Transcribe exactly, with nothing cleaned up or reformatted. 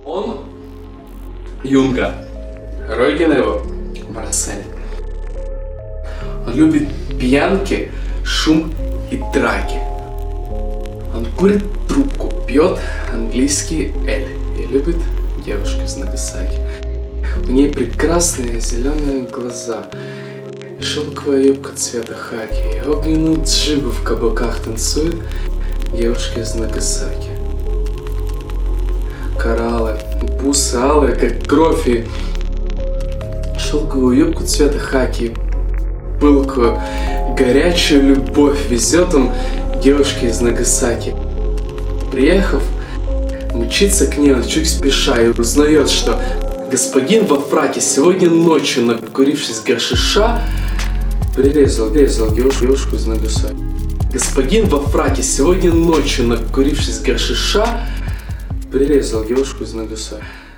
Он Юнга, Ройген его Марсель. Он любит пьянки, шум и драки. Он курит трубку, пьет английский эль и любит девушку из Нагасаки. У ней прекрасные зеленые глаза, шелковая юбка цвета хаки, и огненную джигу в каблуках танцует девушка из Нагасаки. Кораллы, бусы алые, как кровь, и шелковую юбку цвета хаки, пылкую, горячую любовь везет он девушке из Нагасаки. Приехав, мчится к ней он чуть спеша и узнает, что господин во фраке сегодня ночью, накурившись гашиша, прирезал, прирезал девушку, девушку из Нагасаки. Господин во фраке сегодня ночью, накурившись гашиша, прирезал девушку из Нагасаки.